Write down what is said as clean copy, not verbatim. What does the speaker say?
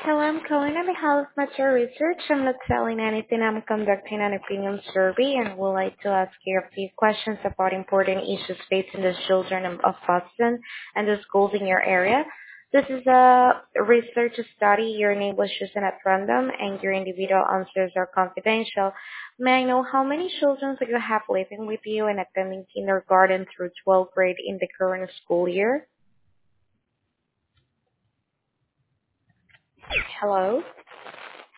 Hello, I'm calling on behalf of Metro Research. I'm not selling anything. I'm conducting an opinion survey and would like to ask you a few questions about important issues facing the children of Boston and the schools in your area. This is a research study. Your name was chosen at random and your individual answers are confidential. May I know how many children do you have living with you and attending kindergarten through 12th grade in the current school year? Hello?